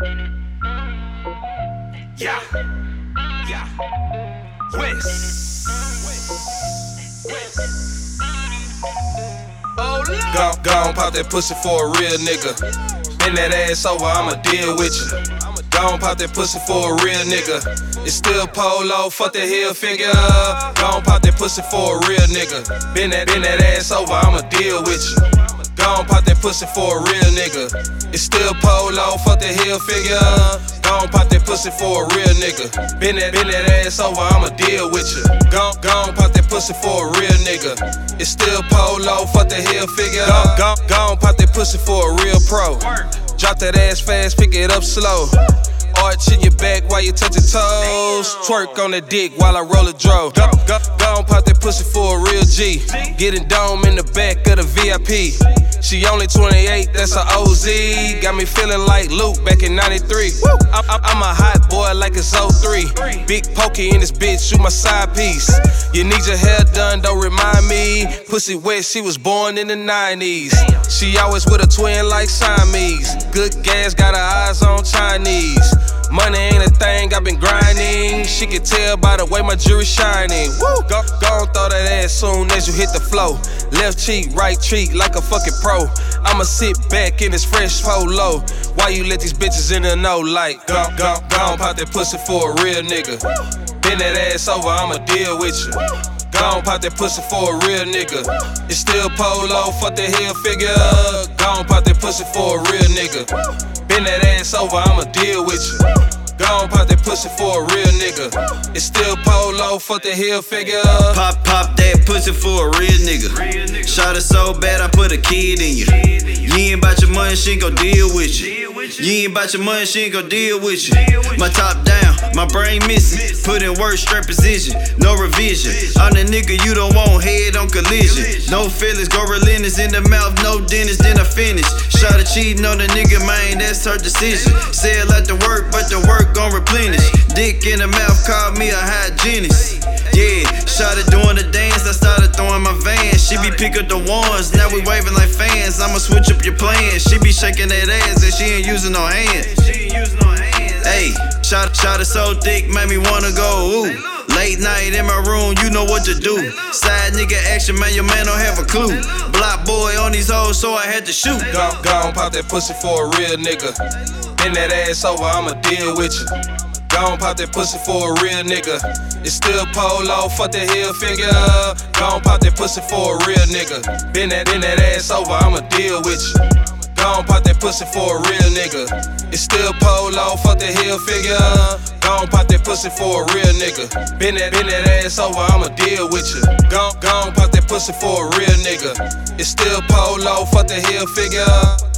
Yeah, yeah. West. Oh, Lord. Gon' pop that pussy for a real nigga. Bend that ass over, I'ma deal with you. Gon' pop that pussy for a real nigga. It's still polo, fuck that heel figure. Gon' pop that pussy for a real nigga. Bend that ass over, I'ma deal with you. Gon' pop that pussy for a real nigga. It's still polo, fuck the heel figure. Gon' pop that pussy for a real nigga. Bend that ass over, I'ma deal with you. Gon' pop that pussy for a real nigga. It's still polo, fuck the heel figure. Gon' pop that pussy for a real pro. Drop that ass fast, pick it up slow. Arch in your back while you touch your toes. Twerk on the dick while I roll a dro. Gon' pop that pussy for a real G. Getting dome in the back of the VIP. She only 28, that's a OZ. Got me feeling like Luke back in 93. I'm a hot boy like it's 03. Big pokey in this bitch, shoot my side piece. You need your hair done, don't remind me. Pussy wet, she was born in the 90s. She always with a twin like Siamese. Good gas, got her eyes on Chinese. Money ain't a thing, I've been grinding. She can tell by the way my jewelry shining. Woo! Gon' throw that ass soon as you hit the flow. Left cheek, right cheek, like a fucking pro. I'ma sit back in this fresh polo. Why you let these bitches in the know like? Gon' pop that pussy for a real nigga. Bend that ass over, I'ma deal with you. Gon' pop that pussy for a real nigga. It's still polo, fuck the heel figure. Gon' pop that pussy for a real nigga. Bend that ass over, I'ma deal with you. Gon' pop that pussy for a real nigga. It's still polo, fuck the heel figure. Pop that pussy for a real nigga. Shot it so bad I put a kid in you. You ain't bout your money, she ain't gon' deal with you. You ain't bout your money, she ain't gon' deal with you. My top down, my brain missing. Put in work, straight position, no revision. I'm the nigga you don't want, head on collision. No feelings, go relentless in the mouth, no dentist, then I finish. Shot a cheating on the nigga, man, that's her decision. Say it like the work, but the work gon' replenish. Dick in the mouth, call me a hygienist. Yeah, shot it doing the dance, I started throwing my van. She be pick up the ones, now we waving like fans. I'ma switch up your plans. She be shaking that ass and she ain't using no hands. Hey, shot it so thick, made me wanna go, ooh. Late night in my room, you know what to do. Side nigga action, man, your man don't have a clue. Block boy on these hoes, so I had to shoot. Gon' pop that pussy for a real nigga. Bend that ass over, I'ma deal with you. Gon' pop that pussy for a real nigga. It's still polo, fuck the heel figure. Gon' pop that pussy for a real nigga. Bend that ass over, I'ma deal with you. Gon' pop that pussy for a real nigga. It's still polo, fuck the heel figure. Gon' pop that pussy for a real nigga. Bend that ass over, I'ma deal with you. Gon' pop that pussy for a real nigga. It's still polo, fuck the heel figure.